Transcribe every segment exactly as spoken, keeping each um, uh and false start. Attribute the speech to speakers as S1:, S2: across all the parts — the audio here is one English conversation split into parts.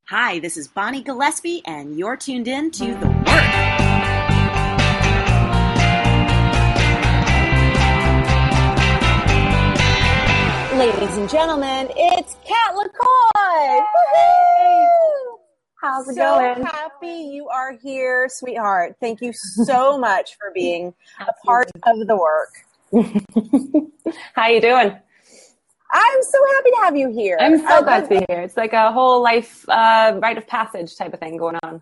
S1: Hi, this is Bonnie Gillespie, and you're tuned in to The Work.
S2: Ladies and gentlemen, it's Kat LaCoy. Woohoo! How's it
S3: so
S2: going?
S3: So happy you are here, sweetheart. Thank you so much for being a part of The Work.
S2: How you doing?
S3: I'm so happy to have you here.
S2: I'm so uh, glad to be here. It's like a whole life uh, rite of passage type of thing going on.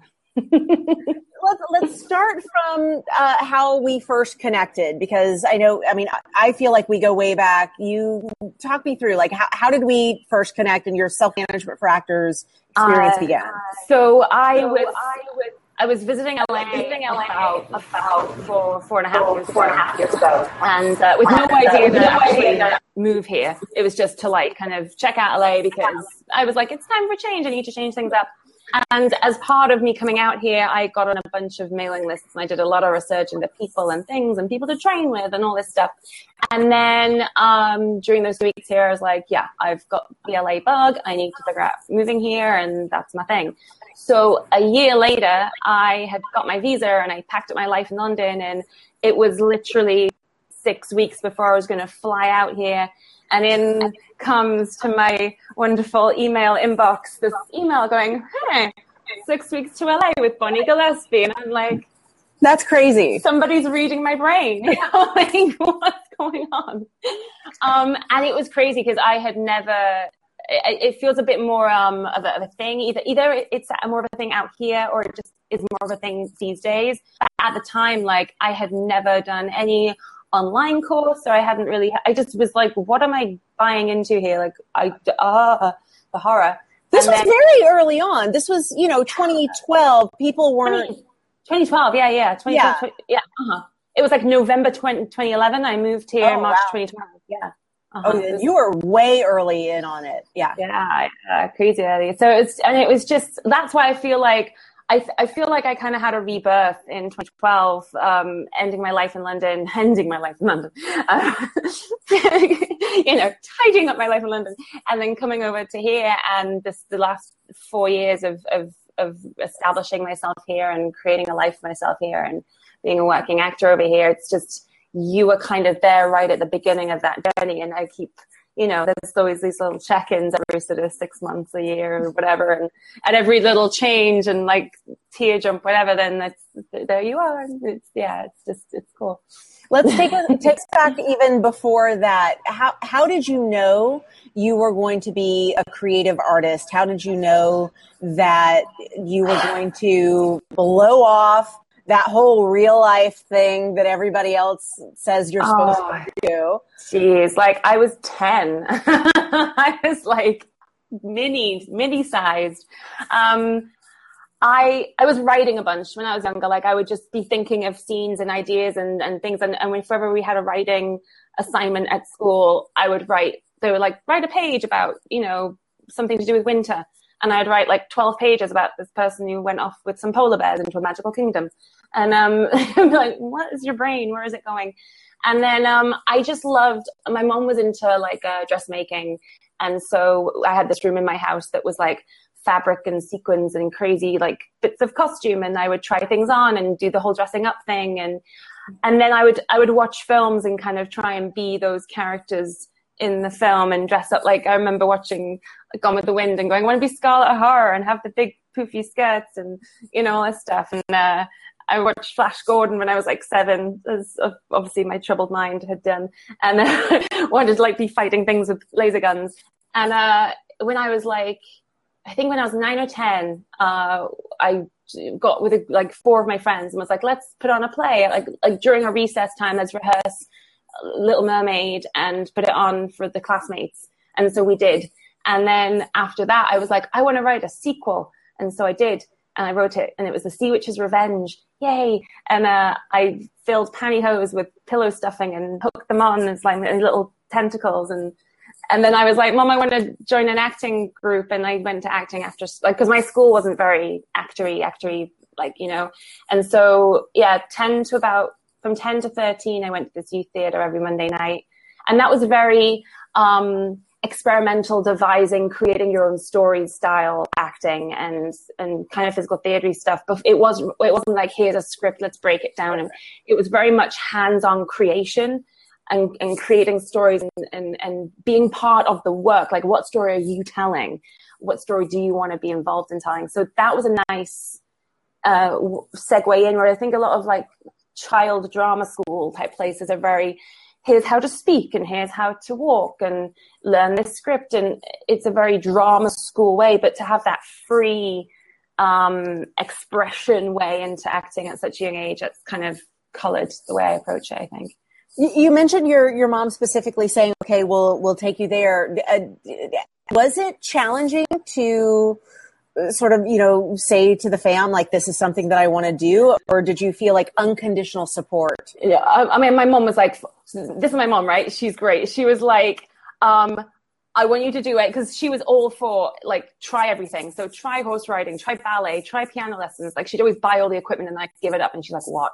S3: let's, let's start from uh, how we first connected, because I know, I mean, I feel like we go way back. You talk me through, like, how, how did we first connect and your self-management for actors experience
S2: uh,
S3: began?
S2: So I so was... I was I was visiting L A, visiting L A about, about four, four and a half years, four and a half years ago, and uh, with no idea to actually move here. It was just to like kind of check out L A because I was like, it's time for change. I need to change things up. And as part of me coming out here, I got on a bunch of mailing lists and I did a lot of research into people and things and people to train with and all this stuff. And then um, during those weeks here, I was like, yeah, I've got the L A bug. I need to figure out moving here, and that's my thing. So a year later, I had got my visa and I packed up my life in London, and it was literally six weeks before I was going to fly out here. And in comes to my wonderful email inbox this email going, hey, six weeks to L A with Bonnie Gillespie. And I'm like,
S3: that's crazy.
S2: Somebody's reading my brain. You know, like, what's going on? Um, and it was crazy because I had never... It feels a bit more um, of, a, of a thing. Either either it's more of a thing out here, or it just is more of a thing these days. But at the time, like, I had never done any online course, so I hadn't really. I just was like, "What am I buying into here?" Like, I ah uh, the horror.
S3: This and was then, very early on. This was, you know, twenty twelve. People weren't.
S2: twenty twelve, yeah, yeah, twenty twelve, yeah. yeah uh-huh. It was like November twenty eleven. I moved here
S3: oh,
S2: March
S3: wow.
S2: twenty twelve. Yeah.
S3: Uh-huh. Oh, you were way early in on it. Yeah.
S2: Yeah. Uh, crazy early. So it's, and it was just, that's why I feel like, I, I feel like I kind of had a rebirth in twenty twelve, um, ending my life in London, ending my life in London, uh, you know, tidying up my life in London, and then coming over to here, and this, the last four years of, of, of establishing myself here and creating a life for myself here and being a working actor over here. It's just, you were kind of there right at the beginning of that journey. And I keep, you know, there's always these little check-ins every sort of six months, a year or whatever. And at every little change and like tear jump, whatever, then that's, there you are. It's, yeah, it's just, it's cool.
S3: Let's take a, take us back even before that. How, how did you know you were going to be a creative artist? How did you know that you were going to blow off that whole real life thing that everybody else says you're supposed oh, to do?
S2: Jeez, like I was ten. I was like mini, mini sized. Um, I I was writing a bunch when I was younger. Like I would just be thinking of scenes and ideas and, and things. And, and whenever we had a writing assignment at school, I would write, they were like, write a page about, you know, something to do with winter. And I'd write like twelve pages about this person who went off with some polar bears into a magical kingdom. And um, I'm like, what is your brain? Where is it going? And then um, I just loved, my mom was into like uh, dressmaking. And so I had this room in my house that was like fabric and sequins and crazy like bits of costume. And I would try things on and do the whole dressing up thing. And and then I would I would watch films and kind of try and be those characters in the film and dress up. Like I remember watching Gone with the Wind and going, I want to be Scarlett O'Hara and have the big poofy skirts and, you know, all this stuff. And uh, I watched Flash Gordon when I was like seven, as obviously my troubled mind had done, and uh, wanted to like be fighting things with laser guns. And uh, when I was like, I think when I was nine or ten, uh, I got with a, like four of my friends and was like, let's put on a play. Like, like during a recess time, let's rehearse Little Mermaid and put it on for the classmates. And so we did. And then after that, I was like, I want to write a sequel. And so I did. And I wrote it. And it was The Sea Witch's Revenge. Yay. And uh, I filled pantyhose with pillow stuffing and hooked them on as like little tentacles. And and then I was like, Mom, I want to join an acting group. And I went to acting after, like, because my school wasn't very actory, actory, like, you know. And so, yeah, ten to about, from ten to thirteen, I went to this youth theater every Monday night. And that was very, um, experimental devising, creating your own story style acting and and kind of physical theatre stuff. But it wasn't it wasn't like, here's a script, let's break it down. And it was very much hands-on creation and, and creating stories and, and, and being part of the work. Like, what story are you telling? What story do you want to be involved in telling? So that was a nice uh, segue in, where I think a lot of like child drama school type places are very, here's how to speak and here's how to walk and learn this script. And it's a very drama school way, but to have that free um, expression way into acting at such a young age, it's kind of colored the way I approach it, I think.
S3: You mentioned your, your mom specifically saying, okay, we'll, we'll take you there. Uh, was it challenging to sort of, you know, say to the fam, like, this is something that I want to do? Or did you feel like unconditional support?
S2: Yeah. I, I mean, my mom was like, this is my mom, right? She's great. She was like, um, I want you to do it, because she was all for like, try everything. So try horse riding, try ballet, try piano lessons. Like, she'd always buy all the equipment and I'd give it up. And she's like, what?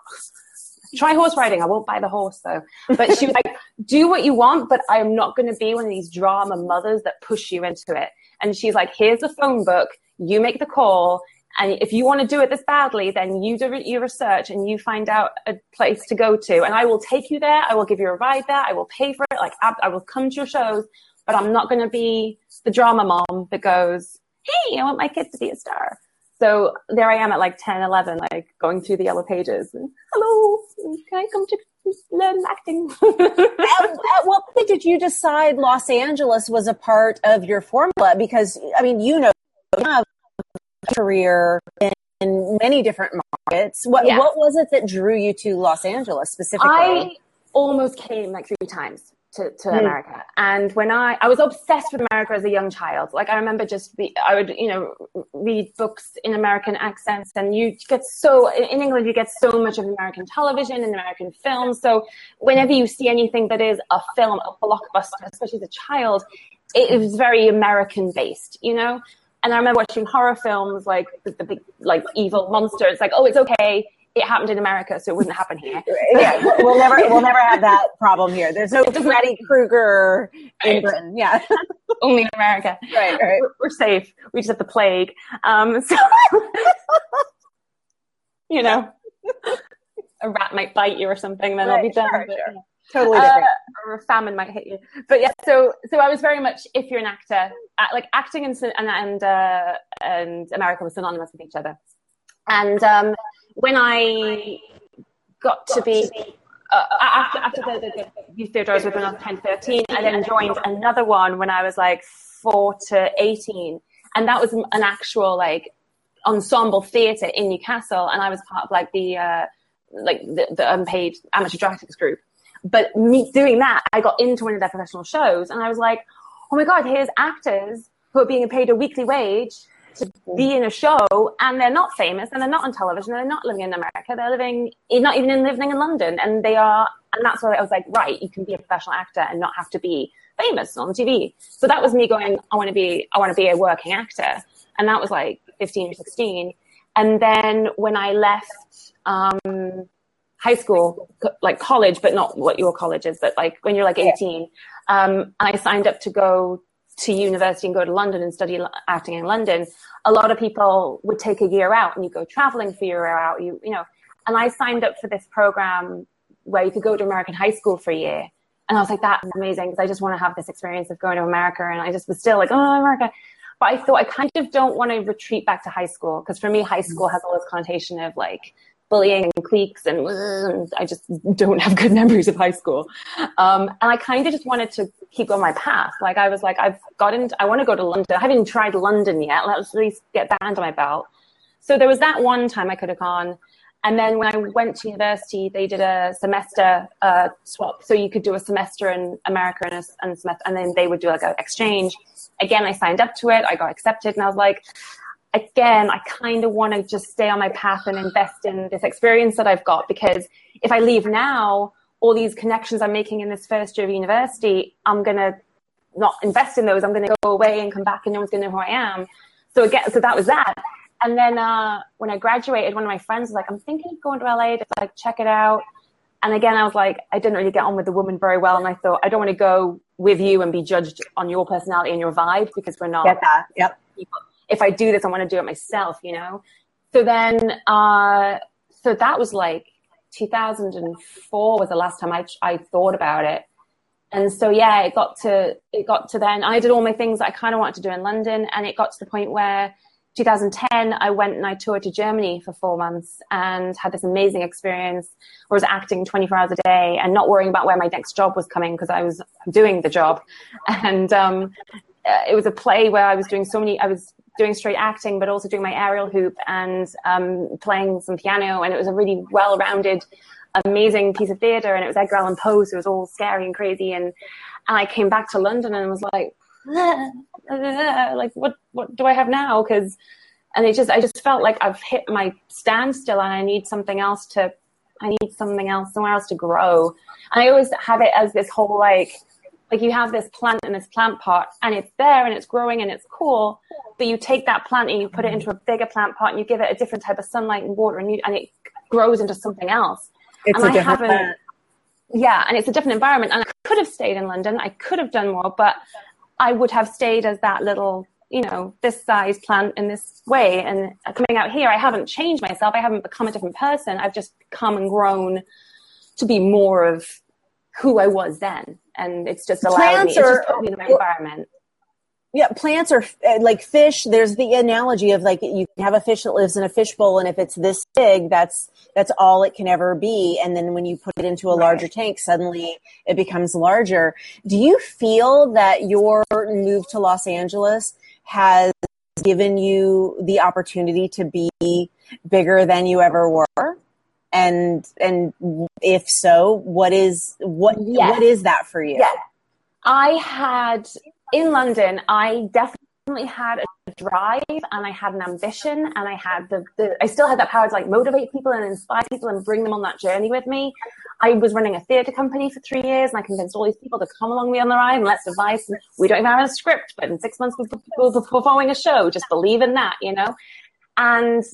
S2: Try horse riding. I won't buy the horse though. But she was like, do what you want, but I'm not going to be one of these drama mothers that push you into it. And she's like, here's the phone book. You make the call. And if you want to do it this badly, then you do your research and you find out a place to go to. And I will take you there. I will give you a ride there. I will pay for it. Like, I will come to your shows, but I'm not going to be the drama mom that goes, hey, I want my kid to be a star. So there I am at like ten, eleven, like going through the yellow pages. And, hello, can I come to learn acting?
S3: at, at what point did you decide Los Angeles was a part of your formula? Because, I mean, you know, you have a career in many different markets. What,
S2: yeah.
S3: what was it that drew you to Los Angeles specifically?
S2: I almost came like three times to, to mm. America. And when I, I was obsessed with America as a young child. Like, I remember just, be, I would, you know, read books in American accents, and you get so, in England, you get so much of American television and American films. So whenever you see anything that is a film, a blockbuster, especially as a child, it is very American based, you know? And I remember watching horror films, like the, the big, like evil monster. It's like, oh, it's okay. It happened in America, so it wouldn't happen here.
S3: Yeah, we'll never, we'll never have that problem here. There's no Freddy Krueger in
S2: right.
S3: Britain. Yeah,
S2: only in America.
S3: Right, right.
S2: We're, we're safe. We just have the plague. Um, so you know, a rat might bite you or something, then right, I'll be done.
S3: Sure,
S2: but,
S3: sure. Totally different.
S2: Uh, or a famine might hit you. But yeah, so so I was very much, if you're an actor, uh, like acting and and and, uh, and America was synonymous with each other. And um, when I got to be, uh, after, after the, the, the youth theatre I was with when I was ten, thirteen, I then joined another one when I was like four to eighteen. And that was an actual like ensemble theatre in Newcastle. And I was part of like the, uh, like the, the unpaid amateur dramatics group. But me doing that, I got into one of their professional shows, and I was like, oh my God, here's actors who are being paid a weekly wage to be in a show, and they're not famous, and they're not on television, and they're not living in America, they're living, not even in, living in London, and they are, and that's where I was like, right, you can be a professional actor and not have to be famous on T V. So that was me going, I want to be, I want to be a working actor. And that was like fifteen or sixteen. And then when I left, um, high school, like college, but not what your college is, but like when you're like eighteen, um, and I signed up to go to university and go to London and study acting in London. A lot of people would take a year out and you go traveling for a year out, you, you know, and I signed up for this program where you could go to American high school for a year. And I was like, that's amazing, because I just want to have this experience of going to America. And I just was still like, oh, America. But I thought I kind of don't want to retreat back to high school, because for me, high school has all this connotation of like bullying and cliques, and, and I just don't have good memories of high school. Um, and I kind of just wanted to keep on my path. Like I was like, I've got into, I want to go to London. I haven't even tried London yet. Let's at least get that under my belt. So there was that one time I could have gone. And then when I went to university, they did a semester uh, swap. So you could do a semester in America and a, and a semester, and then they would do like an exchange. Again, I signed up to it. I got accepted, and I was like, again, I kind of want to just stay on my path and invest in this experience that I've got, because if I leave now, all these connections I'm making in this first year of university, I'm going to not invest in those. I'm going to go away and come back and no one's going to know who I am. So again, so that was that. And then uh, when I graduated, one of my friends was like, I'm thinking of going to L A to like check it out. And again, I was like, I didn't really get on with the woman very well. And I thought, I don't want to go with you and be judged on your personality and your vibe, because we're not.
S3: Get that. Yep.
S2: People. If I do this, I want to do it myself, you know? So then, uh, so that was like two thousand four was the last time I, I thought about it. And so, yeah, it got to, it got to then, I did all my things that I kind of wanted to do in London. And it got to the point where two thousand ten, I went and I toured to Germany for four months and had this amazing experience where I was acting twenty-four hours a day and not worrying about where my next job was coming, because I was doing the job. And um, it was a play where I was doing so many, I was doing straight acting, but also doing my aerial hoop and um, playing some piano. And it was a really well-rounded, amazing piece of theater. And it was Edgar Allan Poe, so it was all scary and crazy. And, and I came back to London and was like, like what what do I have now? Because and it just I just felt like I've hit my standstill and I need something else to I need something else somewhere else to grow. And I always have it as this whole like like you have this plant in this plant pot and it's there and it's growing and it's cool, but you take that plant and you put it into a bigger plant pot and you give it a different type of sunlight and water and you, and it grows into something else.
S3: It's
S2: and
S3: a
S2: I
S3: different
S2: haven't
S3: plant.
S2: Yeah, and it's a different environment. And I could have stayed in London. I could have done more, but I would have stayed as that little, you know, this size plant in this way. And coming out here, I haven't changed myself. I haven't become a different person. I've just come and grown to be more of who I was then. And it's just allowed
S3: Plants
S2: me, it's
S3: are-
S2: just put me in my environment.
S3: Yeah, plants are uh, like fish. There's the analogy of like you can have a fish that lives in a fishbowl, and if it's this big, that's that's all it can ever be. And then when you put it into a larger tank, suddenly it becomes larger. Do you feel that your move to Los Angeles has given you the opportunity to be bigger than you ever were? And and if so, what is what
S2: Yes.
S3: what is that for you?
S2: Yeah. I had, in London, I definitely had a drive and I had an ambition and I had the, the, I still had that power to like motivate people and inspire people and bring them on that journey with me. I was running a theatre company for three years and I convinced all these people to come along with me on the ride and let's advise. And we don't even have a script, but in six months we'll be performing a show. Just believe in that, you know? And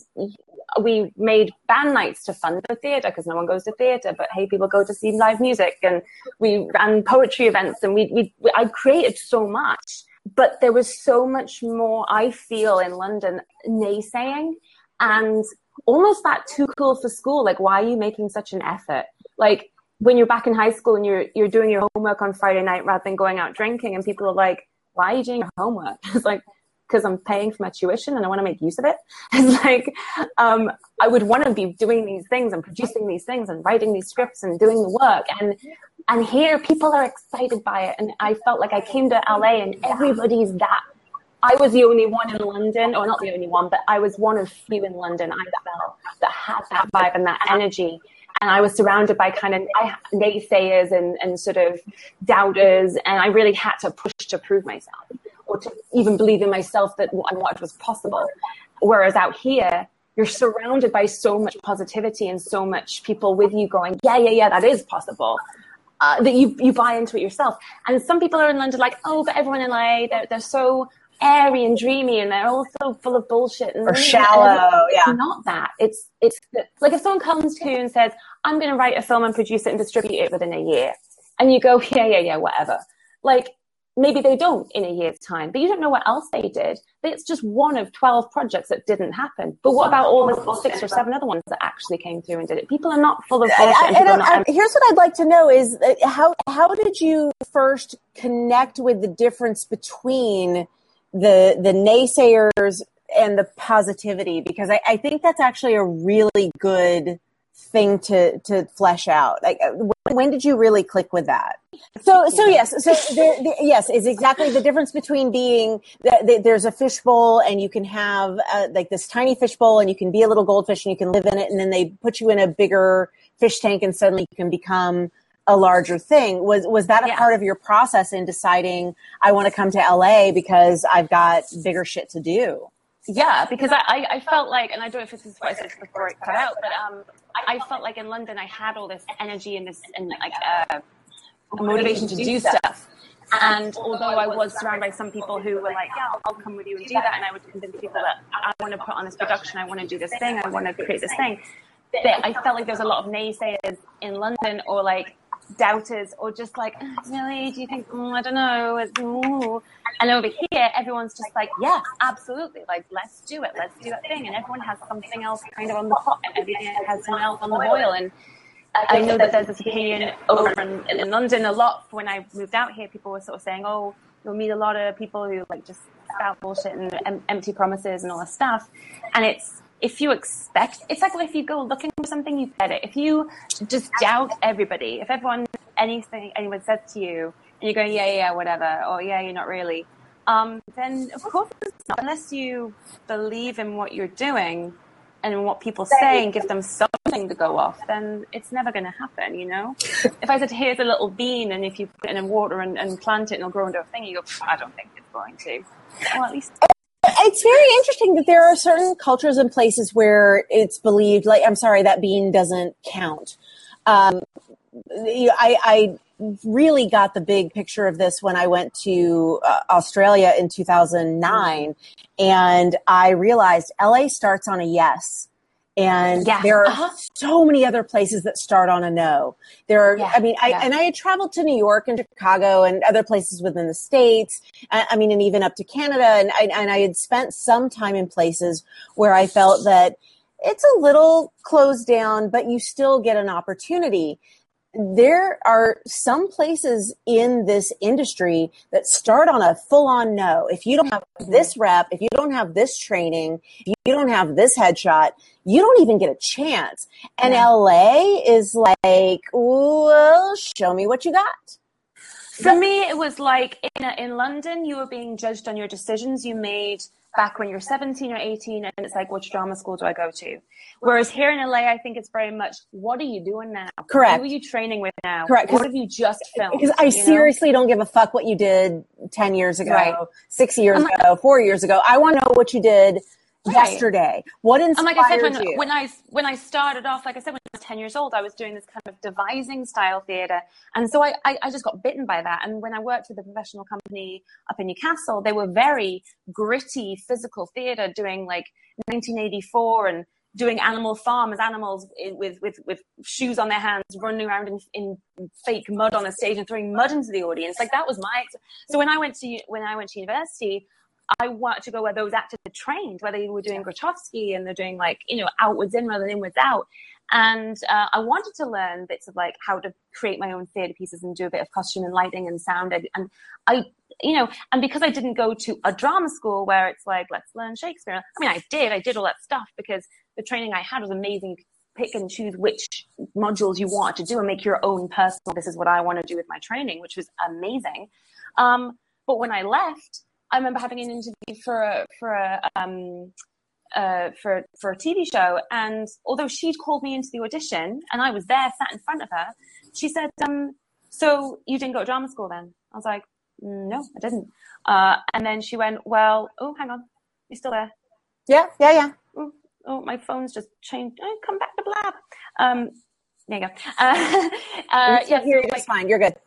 S2: we made band nights to fund the theatre because no one goes to theatre, but hey, people go to see live music. And we ran poetry events and we, we, we I created so much, but there was so much more, I feel, in London naysaying and almost that too cool for school. Like, why are you making such an effort? Like when you're back in high school and you're, you're doing your homework on Friday night rather than going out drinking and people are like, why are you doing your homework? It's like, because I'm paying for my tuition and I want to make use of it. It's like, um, I would want to be doing these things and producing these things and writing these scripts and doing the work. And, and here people are excited by it. And I felt like I came to L A and everybody's that. I was the only one in London, or not the only one, but I was one of few in London, I felt, that had that vibe and that energy. And I was surrounded by kind of I, naysayers and, and sort of doubters. And I really had to push to prove myself, or to even believe in myself that what I wanted was possible. Whereas out here, you're surrounded by so much positivity and so much people with you going, yeah, yeah, yeah, that is possible, uh, that you you buy into it yourself. And some people are in London like, oh, but everyone in L A, they're, they're so airy and dreamy and they're all so full of bullshit. And
S3: Or shallow,
S2: it's
S3: yeah.
S2: not that. It's, it's like if someone comes to you and says, I'm going to write a film and produce it and distribute it within a year. And you go, yeah, yeah, yeah, whatever. Like, maybe they don't in a year's time, but you don't know what else they did. It's just one of twelve projects that didn't happen. But what about all the six or seven other ones that actually came through and did it? People are not full of bullshit. And
S3: And
S2: people
S3: I,
S2: are not,
S3: I, here's what I'd like to know is uh, how how did you first connect with the difference between the the naysayers and the positivity? Because I, I think that's actually a really good thing to to flesh out. Like, when, when did you really click with that? So so yes, so the, the, yes, is exactly the difference between being the, the, there's a fishbowl and you can have uh, like this tiny fishbowl and you can be a little goldfish and you can live in it, and then they put you in a bigger fish tank and suddenly you can become a larger thing. Was was that a
S2: Yeah.
S3: part of your process in deciding I want to come to L A because I've got bigger shit to do?
S2: yeah, because I, I, I felt like, and I don't know if this is what I said before it cut out, but um, I, I felt like in London I had all this energy and this and like uh, a motivation to do stuff. And although I was surrounded by some people who were like, yeah, I'll come with you and do that, and I would convince people that I want to put on this production, I want to do this thing, I want to create this thing, that I felt like there was a lot of naysayers in London, or like doubters or just like, oh, really, do you think, oh, I don't know. Ooh. And over here, everyone's just like, yeah, absolutely. Like, let's do it. Let's do that thing. And everyone has something else kind of on the pot and everything has something else on the boil. And I know that there's this opinion over in, in London a lot. When I moved out here, people were sort of saying, oh, you'll meet a lot of people who like just spout bullshit and em- empty promises and all that stuff. And it's, if you expect, it's like if you go looking for something, you get it. If you just doubt everybody, if everyone, anything anyone says to you, and you go, yeah, yeah, whatever, or yeah, you're not really, um, then of course it's not. Unless you believe in what you're doing and what people say and give them something to go off, then it's never going to happen, you know? If I said, here's a little bean, and if you put it in water and, and plant it and it'll grow into a thing, you go, I don't think it's going to. Well, at least...
S3: It's very interesting that there are certain cultures and places where it's believed, like, I'm sorry, that bean doesn't count. Um, I, I really got the big picture of this when I went to uh, Australia in two thousand nine, and I realized L A starts on a yes. And
S2: yeah.
S3: there are
S2: uh-huh.
S3: so many other places that start on a no. There are,
S2: yeah.
S3: I mean, I,
S2: yeah.
S3: and I had traveled to New York and Chicago and other places within the States. I, I mean, and even up to Canada. And I, and I had spent some time in places where I felt that it's a little closed down, but you still get an opportunity. There are some places in this industry that start on a full-on no. If you don't have this rep, if you don't have this training, if you don't have this headshot, you don't even get a chance. And yeah. L A is like, well, show me what you got.
S2: For me, it was like in, in London, you were being judged on your decisions you made back when you're seventeen or eighteen, and it's like, which drama school do I go to? Whereas here in L A, I think it's very much, what are you doing now?
S3: Correct.
S2: Who are you training with now?
S3: Correct.
S2: What have you just filmed?
S3: Because I seriously know? don't give a fuck what you did ten years ago, right. six years like, ago, four years ago. I want to know what you did right. yesterday. What inspired
S2: and like I said, when,
S3: you?
S2: when I when I started off, like I said, when I was ten years old, I was doing this kind of devising style theatre, and so I, I I just got bitten by that. And when I worked with a professional company up in Newcastle, they were very gritty physical theatre, doing like nineteen eighty-four and doing Animal Farm as animals in, with with with shoes on their hands, running around in, in fake mud on a stage and throwing mud into the audience. Like that was my. So when I went to when I went to university, I wanted to go where those actors are trained, where they were doing Grotowski and they're doing like, you know, outwards in rather than inwards out. And uh, I wanted to learn bits of like how to create my own theatre pieces and do a bit of costume and lighting and sound. And I, you know, and because I didn't go to a drama school where it's like, let's learn Shakespeare. I mean, I did, I did all that stuff because the training I had was amazing. You could pick and choose which modules you want to do and make your own personal, this is what I want to do with my training, which was amazing. Um, but when I left, I remember having an interview for a, for a, um, uh, for, for a T V show. And although she'd called me into the audition and I was there, sat in front of her, she said, um, so you didn't go to drama school then? I was like, no, I didn't. Uh, and then she went, well, oh, hang on. You're still there?
S3: Yeah, yeah, yeah.
S2: Oh, oh my phone's just changed. Oh, come back to Blab. Um, there you go. Uh, uh,
S3: yeah, here, it's like, fine. You're good.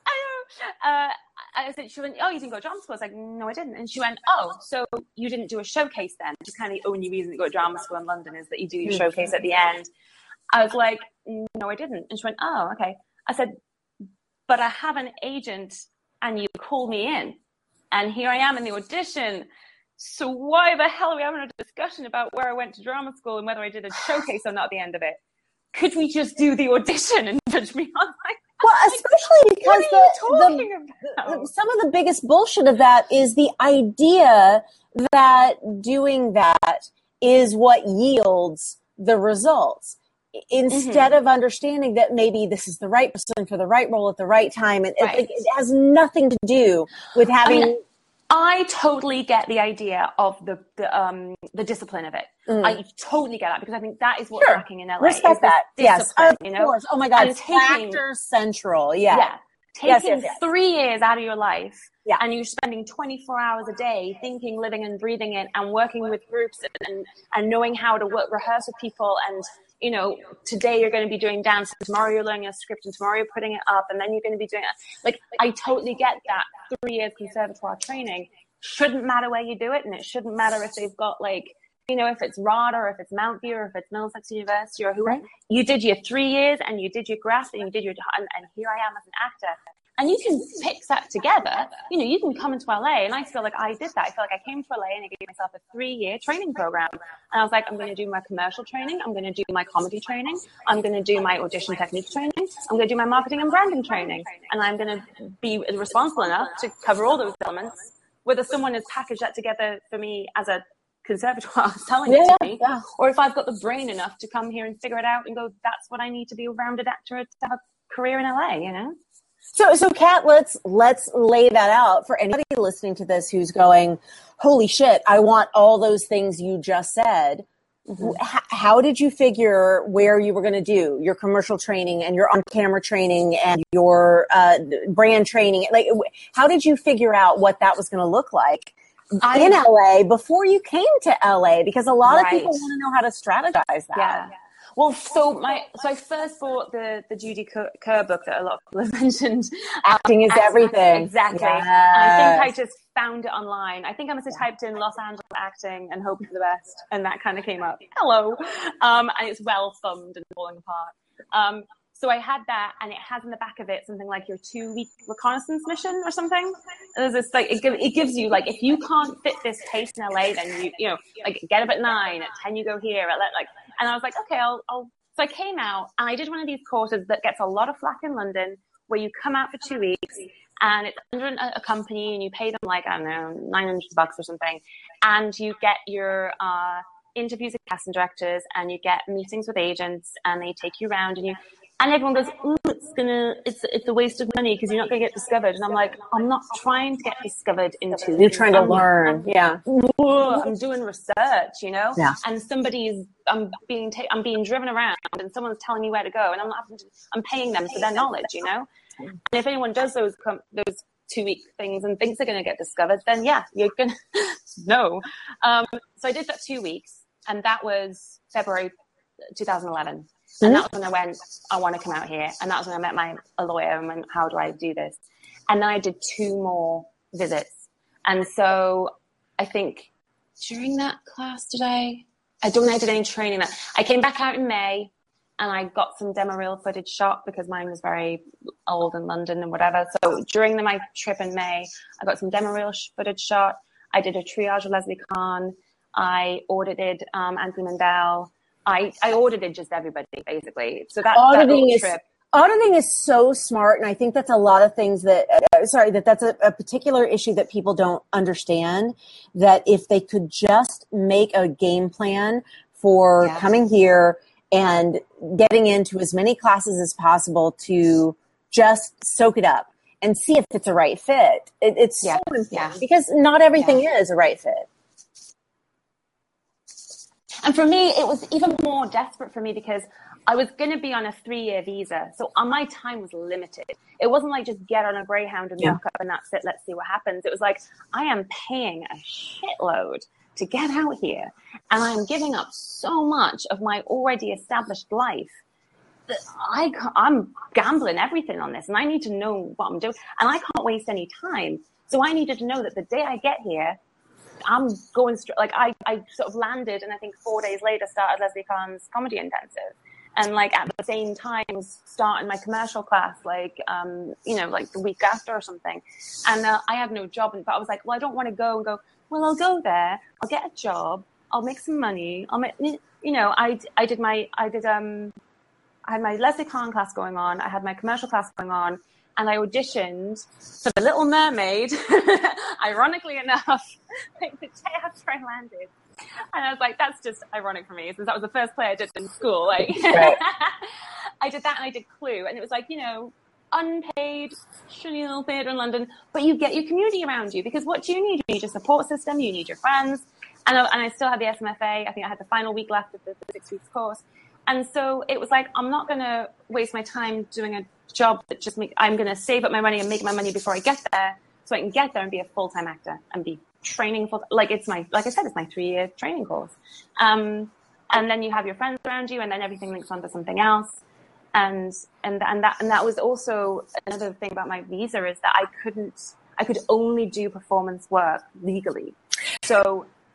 S2: Uh, I said, she went, oh, you didn't go to drama school? I was like, no, I didn't. And she went, oh, so you didn't do a showcase then? Which is kind of the only reason to go to drama school in London is that you do your showcase at the end. I was like, no, I didn't. And she went, oh, okay. I said, but I have an agent and you called me in and here I am in the audition. So why the hell are we having a discussion about where I went to drama school and whether I did a showcase or not at the end of it? Could we just do the audition and judge me on my...
S3: Well, especially because
S2: the,
S3: the, some of the biggest bullshit of that is the idea that doing that is what yields the results. Instead mm-hmm. of understanding that maybe this is the right person for the right role at the right time. It,
S2: right.
S3: it, it has nothing to do with having...
S2: I mean, I totally get the idea of the the, um, the discipline of it. Mm. I totally get that because I think that is what's
S3: sure.
S2: lacking in L A.
S3: Respect that. Yes, of
S2: you know?
S3: course. Oh my God,
S2: and taking,
S3: factor central. Yeah.
S2: Yeah. Taking
S3: yes, yes, yes.
S2: three years out of your life
S3: yeah.
S2: and you're spending twenty-four hours a day thinking, living and breathing it and working with groups and, and knowing how to work, rehearse with people. And, you know, today you're going to be doing dance, tomorrow you're learning a script and tomorrow you're putting it up and then you're going to be doing it. Like, I totally get that three years conservatoire training shouldn't matter where you do it and it shouldn't matter if they've got like you know, if it's RADA or if it's Mount View or if it's Middlesex University or whoever, you did your three years and you did your graft and you did your, and, and here I am as an actor. And you can pick that together. You know, you can come into L A, and I feel like I did that. I feel like I came to L A and I gave myself a three-year training program. And I was like, I'm going to do my commercial training. I'm going to do my comedy training. I'm going to do my audition technique training. I'm going to do my marketing and branding training. And I'm going to be responsible enough to cover all those elements. Whether someone has packaged that together for me as a conservatoire telling
S3: yeah,
S2: it to me,
S3: yeah.
S2: or if I've got the brain enough to come here and figure it out and go, that's what I need to be a rounded actor to have a career in L A, you know?
S3: So, so Kat, let's, let's lay that out for anybody listening to this who's going, holy shit, I want all those things you just said. Mm-hmm. H- how did you figure where you were going to do your commercial training and your on-camera training and your uh, brand training? Like, how did you figure out what that was going to look like I, in L A before you came to L A? Because a lot right. of people want to know how to strategize that.
S2: Yeah. Well, so my so I first bought the the Judy Kerr book that a lot of people have mentioned.
S3: Acting is
S2: um,
S3: everything.
S2: Exactly.
S3: Yes.
S2: And I think I just found it online. I think I must have typed in Los Angeles acting and hoped for the best, and that kind of came up. Hello. Um, and it's well thumbed and falling apart. Um, so I had that, and it has in the back of it something like your two-week reconnaissance mission or something. And there's this like it, give, it gives you like if you can't fit this pace in L A, then you you know like get up at nine, at ten you go here, at like. And I was like, okay, I'll, I'll. So I came out and I did one of these courses that gets a lot of flack in London, where you come out for two weeks and it's under a, a company and you pay them like I don't know nine hundred bucks or something, and you get your uh, interviews with casting directors and you get meetings with agents and they take you around and you. And everyone goes, ooh, it's gonna, it's, it's a waste of money because you're not gonna get discovered. And I'm like, I'm not trying to get discovered into.
S3: You're trying to
S2: I'm,
S3: learn,
S2: I'm,
S3: yeah.
S2: I'm doing research, you know.
S3: Yeah.
S2: And somebody's, I'm being, ta- I'm being driven around, and someone's telling me where to go, and I'm not having to, I'm paying them for their knowledge, you know. And if anyone does those com- those two week things and thinks they're gonna get discovered, then yeah, you're gonna no. Um, so I did that two weeks, and that was February twenty eleven. And that was when I went, I want to come out here. And that was when I met my a lawyer and went, how do I do this? And then I did two more visits. And so I think during that class, did I? I don't think I did any training. That I came back out in May and I got some demo reel footage shot because mine was very old in London and whatever. So during the, my trip in May, I got some demo reel footage shot. I did a triage of Leslie Kahn. I audited um, Anthony Mandel. I, I audited just everybody, basically. So that,
S3: auditing
S2: that
S3: is,
S2: trip.
S3: Auditing is so smart, and I think that's a lot of things that, uh, sorry, that that's a, a particular issue that people don't understand, that if they could just make a game plan for yeah. coming here and getting into as many classes as possible to just soak it up and see if it's a right fit. It, it's yeah. so important yeah. because not everything yeah. is a right fit.
S2: And for me, it was even more desperate for me because I was going to be on a three-year visa. So my time was limited. It wasn't like just get on a Greyhound and
S3: yeah.
S2: walk up and that's it. Let's see what happens. It was like, I am paying a shitload to get out here. And I'm giving up so much of my already established life that I I'm gambling everything on this. And I need to know what I'm doing. And I can't waste any time. So I needed to know that the day I get here, I'm going straight, like I, I sort of landed and I think four days later started Leslie Kahn's comedy intensive. And like at the same time was starting my commercial class, like, um, you know, like the week after or something. And uh, I had no job. But I was like, well, I don't want to go and go, well, I'll go there. I'll get a job. I'll make some money. I'll make, you know, I, I did my, I did, um, I had my Leslie Kahn class going on. I had my commercial class going on. And I auditioned for The Little Mermaid, ironically enough, like the day after I landed. And I was like, that's just ironic for me, since that was the first play I did in school. Like, right. I did that and I did Clue. And it was like, you know, unpaid, shitty little theatre in London, but you get your community around you. Because what do you need? You need your support system, you need your friends. And I, and I still had the S M F A. I think I had the final week left of the, the six weeks course. And so it was like, I'm not going to waste my time doing a job that just make, I'm going to save up my money and make my money before I get there so I can get there and be a full-time actor and be training for, like it's my, like I said, it's my three-year training course. Um, and then you have your friends around you and then everything links onto something else. And, and, and that, and that was also another thing about my visa is that I couldn't, I could only do performance work legally. So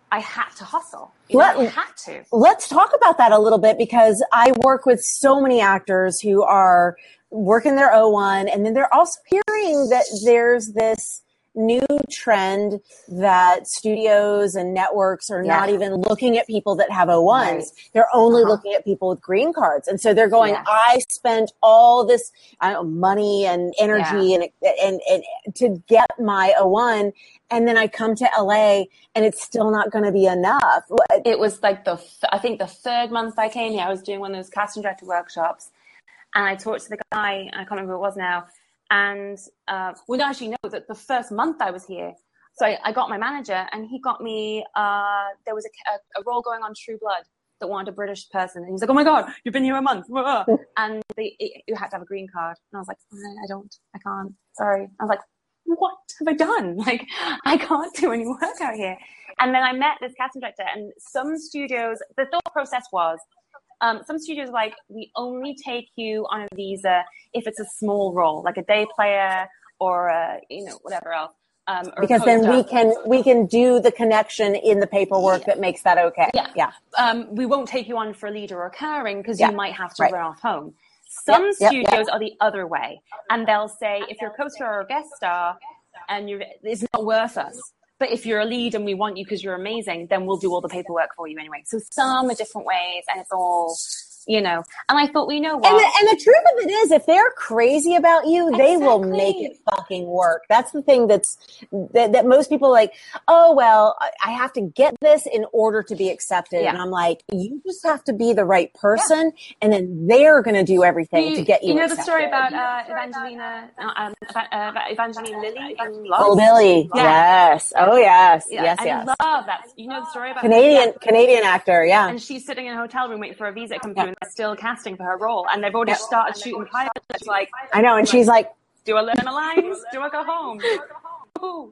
S2: I had to hustle. You
S3: Let,
S2: know, I had to.
S3: Let's talk about that a little bit, because I work with so many actors who are working their O one, and then they're also hearing that there's this new trend that studios and networks are
S2: Yeah.
S3: not even looking at people that have O ones. Right. They're only uh-huh. looking at people with green cards. And so they're going, yeah. I spent all this I don't know, money and energy yeah. and, and, and to get my O one. And then I come to L A and it's still not going to be enough.
S2: It was like the, I think the third month I came here, I was doing one of those casting director workshops, and I talked to the guy, I can't remember who it was now. And, uh, well, no, actually, no, that the first month I was here. So I, I got my manager, and he got me, uh, there was a, a, a role going on True Blood that wanted a British person. And he was like, oh my God, you've been here a month. And they, it, you had to have a green card. And I was like, I don't, I can't, sorry. I was like, what have I done? Like, I can't do any work out here. And then I met this casting director, and some studios, the thought process was, Um, some studios like, we only take you on a visa if it's a small role, like a day player or a, you know, whatever else. Um, or
S3: because then we can we can do the connection in the paperwork yeah. that makes that okay.
S2: Yeah,
S3: yeah.
S2: Um, we won't take you on for lead or recurring because yeah. you might have to
S3: right.
S2: run off home. Some
S3: yep,
S2: studios
S3: yep, yep.
S2: are the other way, and they'll say if you're a co-star or a guest star, and you're, it's not worth us. But if you're a lead and we want you because you're amazing, then we'll do all the paperwork for you anyway. So some are different ways, and it's all, you know. And I thought, well, you know what?
S3: And the, and the truth of it is, if they're crazy about you,
S2: exactly.
S3: they will make it fucking work. That's the thing that's that, that most people are like, oh, well, I have to get this in order to be accepted. Yeah. And I'm like, you just have to be the right person, yeah. and then they're going to do everything
S2: you,
S3: to get you.
S2: You know
S3: accepted.
S2: the story about uh, Evangelina, um, uh, Evangeline Lilly in Lost?
S3: Oh, Lily. Yeah. Yes. Oh, yes.
S2: Yeah.
S3: Yes,
S2: I
S3: yes.
S2: love that. You know the story about
S3: Canadian
S2: her?
S3: Canadian actor, yeah.
S2: And she's sitting in a hotel room waiting for a visa to come through, yeah. and they're still casting for her role. And they've already yeah. started shooting the pilot. It's like,
S3: I know, and she's like,
S2: do I learn the lines? Do I go home? Ooh.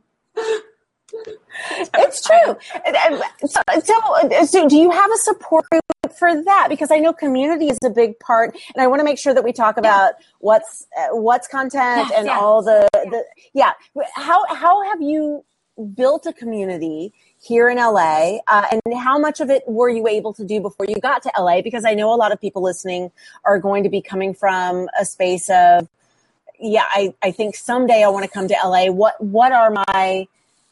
S3: It's true. So, so, so do you have a support group for that? Because I know community is a big part, and I want to make sure that we talk about yeah. what's uh, what's content yes, and yes. all the, the yeah. How how have you built a community here in L A, uh, and how much of it were you able to do before you got to L A? Because I know a lot of people listening are going to be coming from a space of, yeah, I, I think someday I want to come to L A. What what are my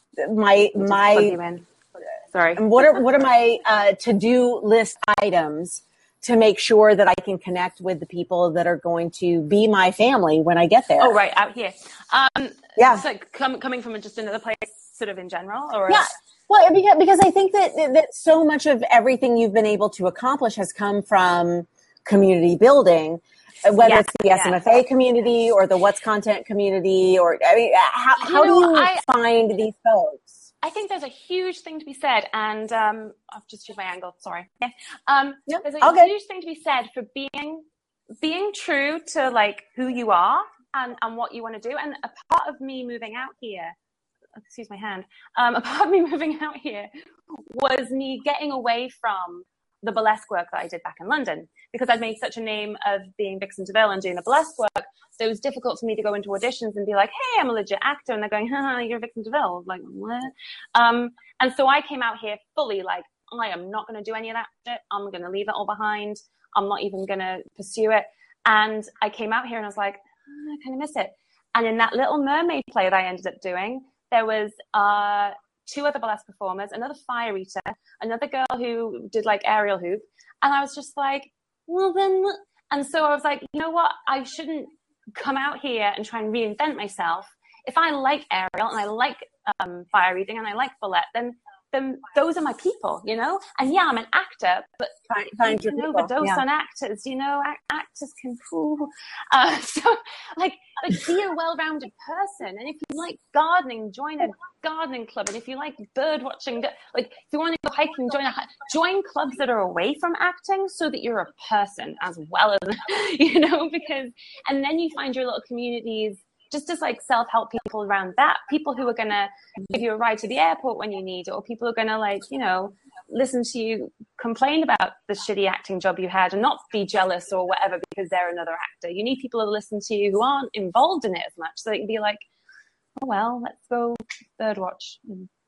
S3: my my
S2: sorry
S3: what are what are my uh, to-do list items to make sure that I can connect with the people that are going to be my family when I get there?
S2: Oh, right, out here. Um,
S3: yeah,
S2: so com- coming from just another place, sort of in general, or
S3: yeah. Well, because because I think that that so much of everything you've been able to accomplish has come from community building. Whether yes, it's the S M F A yes. community or the What's Content community, or I mean, how, how know, do you I, find these folks?
S2: I think there's a huge thing to be said, and um, I've just changed my angle. Sorry. Yeah. Um, yep. There's a
S3: okay.
S2: huge thing to be said for being being true to like who you are and, and what you want to do. And a part of me moving out here, excuse my hand, um, a part of me moving out here was me getting away from the burlesque work that I did back in London, because I'd made such a name of being Vixen DeVille and doing the burlesque work. So it was difficult for me to go into auditions and be like, hey, I'm a legit actor. And they're going, haha, you're Vixen DeVille. I'm like, what? Um, and so I came out here fully like, I am not going to do any of that shit. I'm going to leave it all behind. I'm not even going to pursue it. And I came out here and I was like, oh, I kind of miss it. And in that Little Mermaid play that I ended up doing, there was, uh, two other burlesque performers, another fire eater, another girl who did like aerial hoop. And I was just like, well then, and so I was like, you know what? I shouldn't come out here and try and reinvent myself. If I like aerial and I like um, fire eating and I like ballet, then then those are my people, you know? And yeah, I'm an actor, but
S3: find, find
S2: you
S3: your
S2: can
S3: people.
S2: overdose
S3: yeah.
S2: on actors, you know, act- actors can fool. Uh, so like, like be a well-rounded person. And if you like gardening, join a gardening club. And if you like bird watching, like if you want to go hiking, join a, join clubs that are away from acting so that you're a person as well as, you know, because, and then you find your little communities just as like self-help people around that, people who are going to give you a ride to the airport when you need it, or people who are going to like, you know, listen to you complain about the shitty acting job you had and not be jealous or whatever because they're another actor. You need people to listen to you who aren't involved in it as much, so they can be like, oh, well, let's go birdwatch and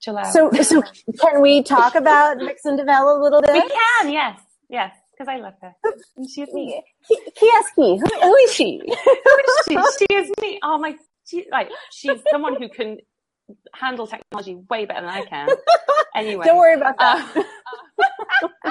S2: chill out.
S3: So, so can we talk about Vixen DeVille a little bit?
S2: We can, yes, yes, because I love her. And she's me.
S3: Kieski, who, who is she?
S2: Who is she? She is me. Oh my, she, like, she's someone who can handle technology way better than I can. Anyway.
S3: Don't worry about that.
S2: Uh, uh,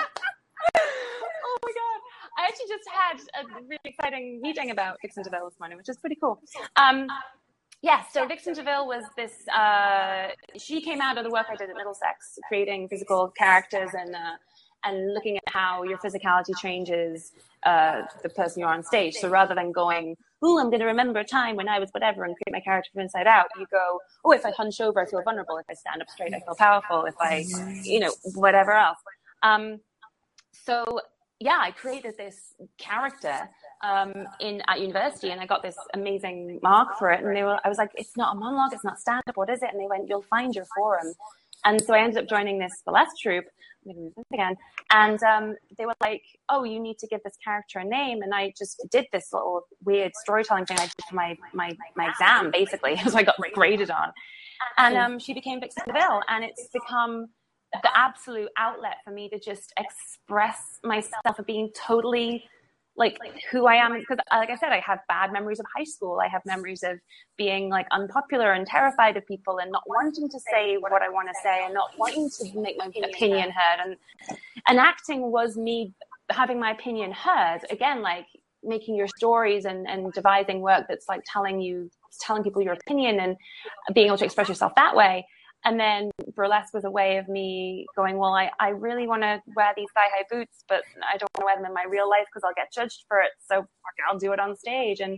S2: oh my God. I actually just had a really exciting meeting about Vixen DeVille this morning, which is pretty cool. Um, yeah, so Vixen DeVille was this, uh, she came out of the work I did at Middlesex, creating physical characters and, uh, and looking at how your physicality changes uh, the person you're on stage. So rather than going, ooh, I'm going to remember a time when I was whatever and create my character from inside out, you go, oh, if I hunch over, I feel vulnerable. If I stand up straight, I feel powerful. If I, you know, whatever else. Um, so, yeah, I created this character um, in at university, and I got this amazing mark for it. And they were, I was like, it's not a monologue, it's not stand-up, what is it? And they went, you'll find your forum. And so I ended up joining this burlesque troupe, again, and um, they were like, oh, you need to give this character a name. And I just did this little weird storytelling thing I did for my, my, my exam, basically, so I got graded on. And um, she became Vixen DeVille, and it's become the absolute outlet for me to just express myself of being totally like who I am, because like I said, I have bad memories of high school. I have memories of being like unpopular and terrified of people and not wanting to say what I want to say and not wanting to make my opinion heard. And and acting was me having my opinion heard. Again, like making your stories and, and devising work that's like telling you, telling people your opinion and being able to express yourself that way. And then burlesque was a way of me going, well, I, I really want to wear these thigh-high boots, but I don't want to wear them in my real life because I'll get judged for it. So I'll do it on stage. And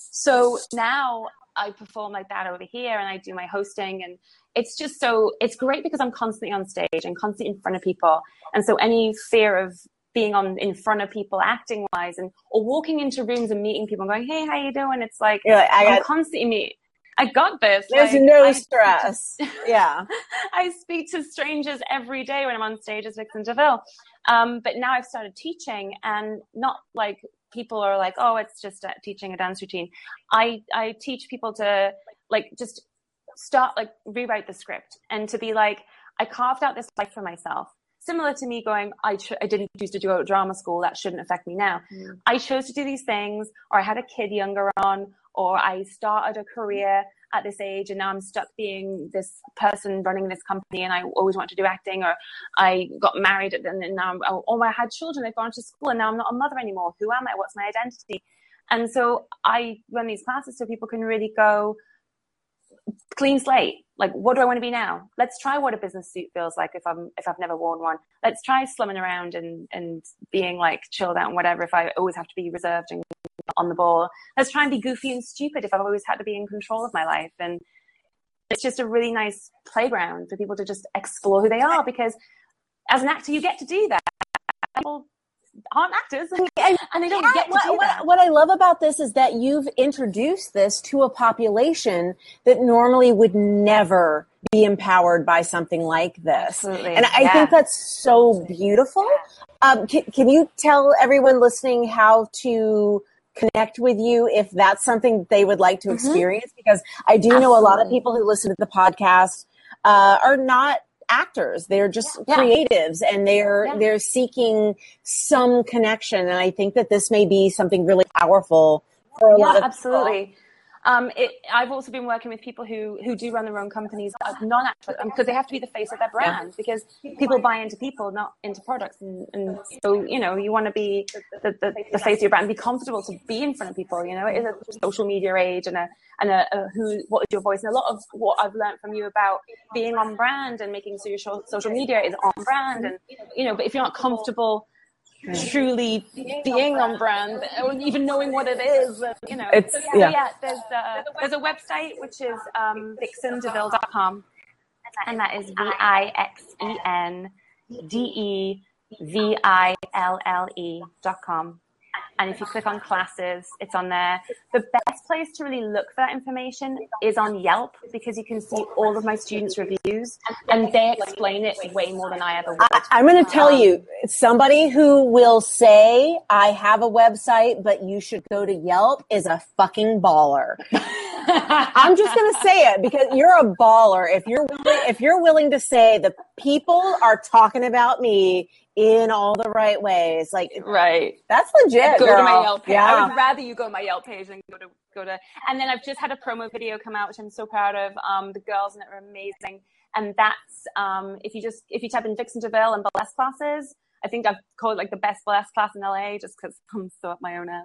S2: so now I perform like that over here, and I do my hosting. And it's just so, it's great because I'm constantly on stage and constantly in front of people. And so any fear of being on in front of people acting wise and or walking into rooms and meeting people and going, hey, how you doing? It's like,
S3: like I
S2: I'm
S3: got-
S2: constantly meeting. I got this.
S3: There's
S2: like,
S3: no
S2: I
S3: stress.
S2: To,
S3: yeah.
S2: I speak to strangers every day when I'm on stage as Vixen DeVille. Um, but now I've started teaching, and not like people are like, oh, it's just uh, teaching a dance routine. I, I teach people to like just start, like rewrite the script and to be like, I carved out this life for myself. Similar to me going, I, ch- I didn't choose to go to drama school. That shouldn't affect me now. Mm. I chose to do these things, or I had a kid younger on, or I started a career at this age and now I'm stuck being this person running this company and I always want to do acting, or I got married and then now, I'm, or I had children, they've gone to school and now I'm not a mother anymore. Who am I? What's my identity? And so I run these classes so people can really go clean slate. Like, what do I want to be now? Let's try what a business suit feels like if I'm if I've never worn one. Let's try slumming around and, and being like chilled out and whatever if I always have to be reserved and on the ball. Let's try and be goofy and stupid if I've always had to be in control of my life. And it's just a really nice playground for people to just explore who they are, because as an actor you get to do that. People aren't actors and they don't get to
S3: what,
S2: do that.
S3: What, what I love about this is that you've introduced this to a population that normally would never be empowered by something like this.
S2: Absolutely.
S3: And I
S2: yeah.
S3: think that's so beautiful. Um, can, can you tell everyone listening how to connect with you if that's something they would like to mm-hmm. experience? Because I do Absolutely. know a lot of people who listen to the podcast uh, are not actors. They're just yeah. creatives, and they're yeah. they're seeking some connection. And I think that this may be something really powerful for a
S2: yeah,
S3: lot of
S2: absolutely.
S3: people.
S2: Um, it, I've also been working with people who, who do run their own companies as non-actors, because um, they have to be the face of their brand, yeah. because people buy into people, not into products. And, and so, you know, you want to be the, the, the face of your brand, be comfortable to be in front of people. You know, it is a social media age and a, and a, a who, what is your voice? And a lot of what I've learned from you about being on brand and making sure your social media is on brand. And, you know, but if you're not comfortable truly being on brand or even knowing what it is, you know.
S3: It's,
S2: so,
S3: yeah.
S2: yeah, there's a, there's a website which is um, vixen deville dot com, and that is V I X E N D E V I L L E dot com. And if you click on classes, it's on there. The best place to really look for that information is on Yelp, because you can see all of my students' reviews, and they explain it way more than I ever would.
S3: I, I'm going to tell um, you, somebody who will say, I have a website, but you should go to Yelp is a fucking baller. I'm just going to say it because you're a baller. If you're willing, if you're willing to say the people are talking about me in all the right ways, like
S2: right,
S3: that's legit.
S2: Go
S3: girl.
S2: to my Yelp page.
S3: Yeah.
S2: I would rather you go to my Yelp page than go to go to. And then I've just had a promo video come out, which I'm so proud of. Um, the girls in it are amazing, and that's um, if you just if you type in Vixen DeVille and burlesque classes. I think I've called it like the best burlesque class in L A just because I'm so up my own ass.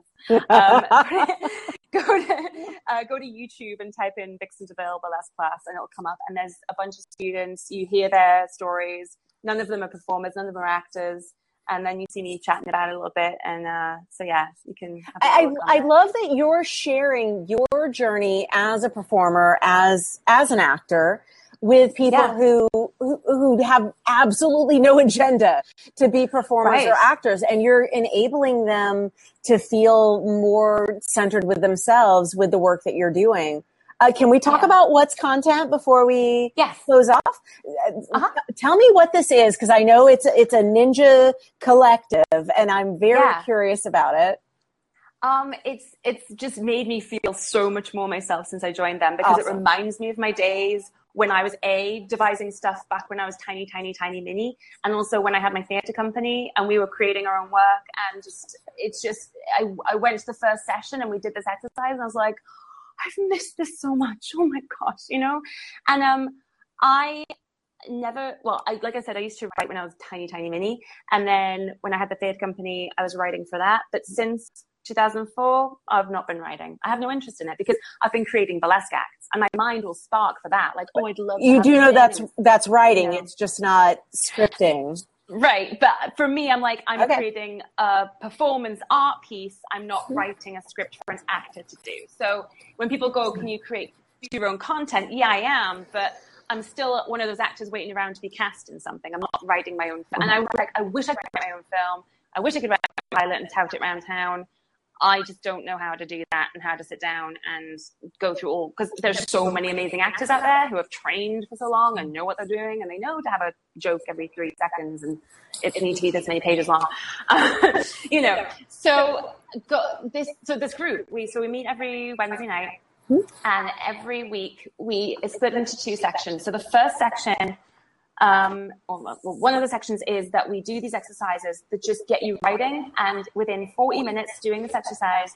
S2: Um, go to uh, go to YouTube and type in Vixen DeVille burlesque class, and it'll come up. And there's a bunch of students. You hear their stories. None of them are performers. None of them are actors. And then you see me chatting about it a little bit. And uh, so yeah, you can. Have
S3: I I love that you're sharing your journey as a performer, as as an actor, with people yeah. who, who who have absolutely no agenda to be performers right. or actors, and you're enabling them to feel more centered with themselves with the work that you're doing. Uh, can we talk yeah. about what's content before we
S2: yes.
S3: close off? Uh-huh. Tell me what this is, because I know it's it's a ninja collective, and I'm very yeah. curious about it.
S2: Um, it's it's just made me feel so much more myself since I joined them, because awesome. It reminds me of my days when I was a devising stuff back when I was tiny, tiny, tiny mini, and also when I had my theatre company and we were creating our own work. And just it's just I, I went to the first session and we did this exercise, and I was like, I've missed this so much. Oh my gosh, you know. And um, I never well, I, like I said, I used to write when I was tiny, tiny mini, and then when I had the theatre company, I was writing for that. But since two thousand four, I've not been writing. I have no interest in it because I've been creating burlesque acts, and my mind will spark for that. Like, oh, I'd love.
S3: You
S2: to
S3: do know that's that's writing.
S2: You know?
S3: It's just not scripting.
S2: Right, but for me, I'm like, I'm
S3: okay.
S2: creating a performance art piece. I'm not writing a script for an actor to do. So when people go, can you create your own content? Yeah, I am, but I'm still one of those actors waiting around to be cast in something. I'm not writing my own film. And I like, I wish I could write my own film. I wish I could write a pilot and tout it around town. I just don't know how to do that and how to sit down and go through all, because there's so many amazing actors out there who have trained for so long and know what they're doing, and they know to have a joke every three seconds and it needs to be this many pages long. Uh, you know, so go, this so this group, we so we meet every Wednesday night, and every week we it's split into two sections. So the first section, Um, well, one of the sections is that we do these exercises that just get you writing, and within forty minutes doing this exercise,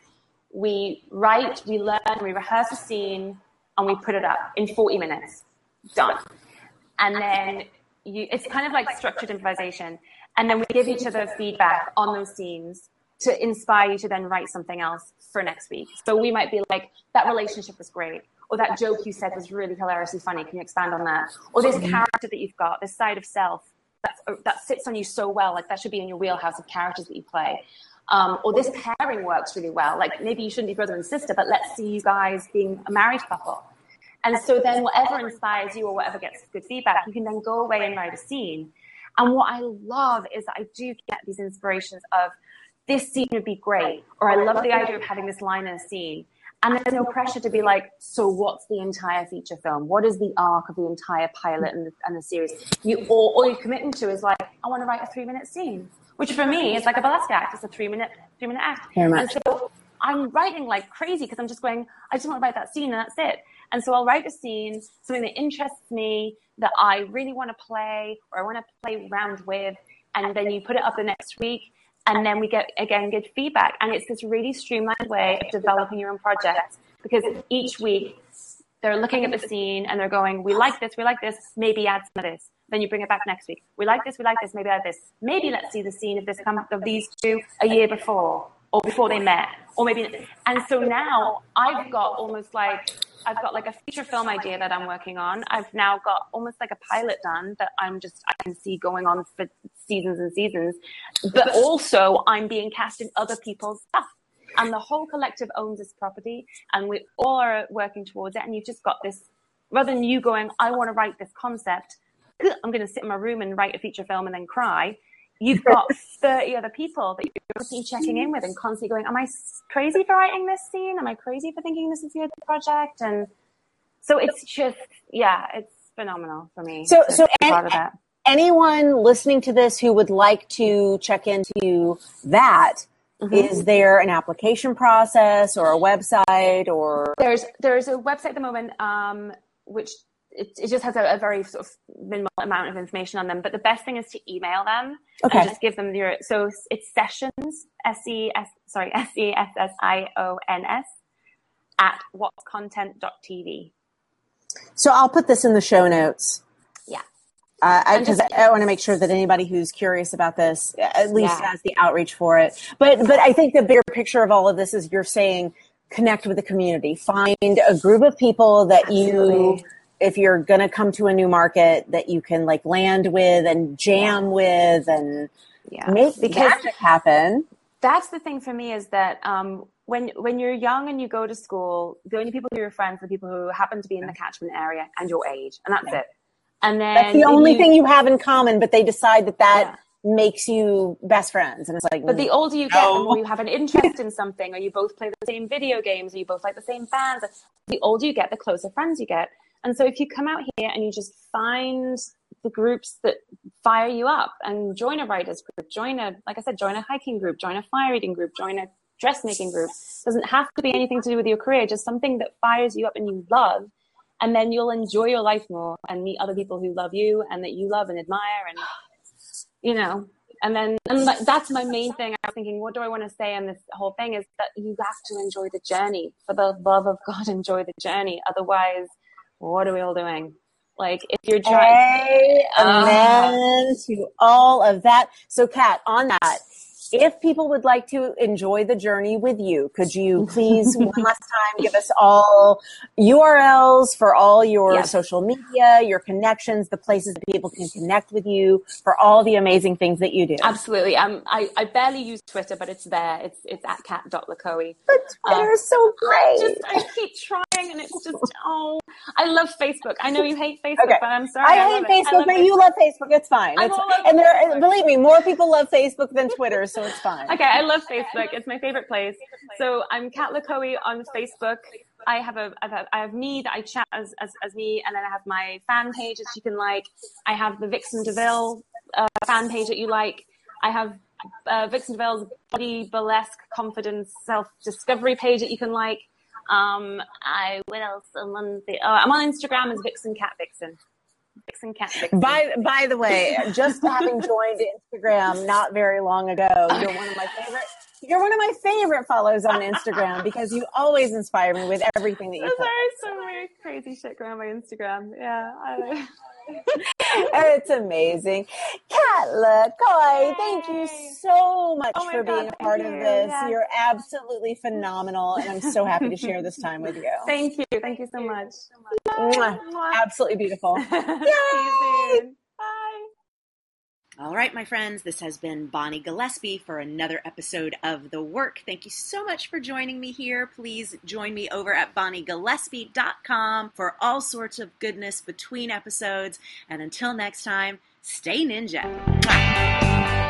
S2: we write, we learn, we rehearse a scene, and we put it up in forty minutes. Done. And then you, it's kind of like structured improvisation. And then we give each other feedback on those scenes to inspire you to then write something else for next week. So we might be like, that relationship was great. Or that joke you said was really hilariously funny. Can you expand on that? Or this character that you've got, this side of self, that's, that sits on you so well. Like that should be in your wheelhouse of characters that you play. Um, or this pairing works really well. Like maybe you shouldn't be brother and sister, but let's see you guys being a married couple. And so then whatever inspires you or whatever gets good feedback, you can then go away and write a scene. And what I love is that I do get these inspirations of this scene would be great. Or I love the idea of having this line in a scene. And there's no pressure to be like, so what's the entire feature film? What is the arc of the entire pilot and the, and the series? You all, all you're committing to is like, I want to write a three-minute scene, which for me is like a burlesque act. It's a three-minute three-minute act.
S3: Very much.
S2: And so I'm writing like crazy because I'm just going, I just want to write that scene and that's it. And so I'll write a scene, something that interests me, that I really want to play or I want to play around with, and then you put it up the next week. And then we get, again, good feedback. And it's this really streamlined way of developing your own projects, because each week they're looking at the scene and they're going, we like this, we like this, maybe add some of this. Then you bring it back next week. We like this, we like this, maybe add this. Maybe let's see the scene of this of these two a year before or before they met. Or maybe, and so now I've got almost like, I've got like a feature film idea that I'm working on. I've now got almost like a pilot done that I'm just, I can see going on for seasons and seasons. But also I'm being cast in other people's stuff. And the whole collective owns this property and we all are working towards it. And you've just got this, rather than you going, I want to write this concept, I'm going to sit in my room and write a feature film and then cry. You've got thirty other people that you're constantly checking in with and constantly going, am I crazy for writing this scene? Am I crazy for thinking this is a good project? And so it's just, yeah, it's phenomenal for me.
S3: So,
S2: to
S3: so
S2: be part of that.
S3: Anyone listening to this who would like to check into that, mm-hmm. is there an application process or a website or?
S2: There's, there's a website at the moment, um, which it, it just has a, a very sort of minimal amount of information on them. But the best thing is to email them.
S3: Okay.
S2: And just give them your, so it's sessions, S E S, sorry, S E S S I O N S at what's content dot t v.
S3: So I'll put this in the show notes.
S2: Yeah.
S3: Uh, I, cause I, I want to make sure that anybody who's curious about this at least yeah. has the outreach for it. But, but I think the bigger picture of all of this is you're saying connect with the community, find a group of people that Absolutely. you, if you're going to come to a new market, that you can like land with and jam yeah. with and yeah. make because magic happen.
S2: That's the thing for me is that, um, when, when you're young and you go to school, the only people who are your friends are the people who happen to be in the catchment area and your age, and that's yeah. it. And then
S3: that's the only you, thing you have in common, but they decide that that yeah. makes you best friends. And it's like,
S2: but the older you get, no. the more you have an interest in something, or you both play the same video games, or you both like the same bands. The older you get, the closer friends you get. And so if you come out here and you just find the groups that fire you up and join a writers group, join a, like I said, join a hiking group, join a fire eating group, join a dressmaking group. Doesn't have to be anything to do with your career, just something that fires you up and you love. And then you'll enjoy your life more and meet other people who love you and that you love and admire. And, you know, and then and that's my main thing. I was thinking, what do I want to say in this whole thing is that you have to enjoy the journey. For the love of God, enjoy the journey. Otherwise, what are we all doing? Like, if you're trying.
S3: Amen uh, to all of that. So, Kat, on that, if people would like to enjoy the journey with you, could you please one last time give us all U R Ls for all your yes. social media, your connections, the places that people can connect with you for all the amazing things that you do?
S2: Absolutely. Um, I, I barely use Twitter, but it's there. It's it's at kat dot lakoe.
S3: But Twitter um, is so great.
S2: I, just, I keep trying, and it's just, oh, I love Facebook. I know you hate Facebook, okay. but I'm sorry.
S3: I, I hate Facebook, I but Facebook. You love Facebook. It's fine. It's, and there, believe me, more people love Facebook than Twitter, so it's fine.
S2: Okay, I love Facebook. It's my favorite place. So I'm Kat Lakoe on Facebook. I have a, I have, I have me that I chat as, as, as me, and then I have my fan page that you can like. I have the Vixen DeVille uh, fan page that you like. I have uh, Vixen DeVille's body burlesque confidence self-discovery page that you can like. Um, I, what else? I'm on, the, uh, I'm on Instagram as Vixen Cat Vixen. Vixen Cat Vixen.
S3: By by the way, just having joined Instagram not very long ago, you're one of my favorite. You're one of my favorite follows on Instagram because you always inspire me with everything that you post.
S2: There's so many crazy shit going on my Instagram. Yeah, I
S3: it's amazing. Kat Lakoe, thank you so much oh for God, being a part you. of this. Yeah. You're absolutely phenomenal, and I'm so happy to share this time with you.
S2: Thank you. Thank you so much.
S3: Mwah. Absolutely beautiful. Yay!
S2: See you soon. Bye.
S1: All right, my friends, this has been Bonnie Gillespie for another episode of The Work. Thank you so much for joining me here. Please join me over at bonnie gillespie dot com for all sorts of goodness between episodes. And until next time, stay ninja. Mwah.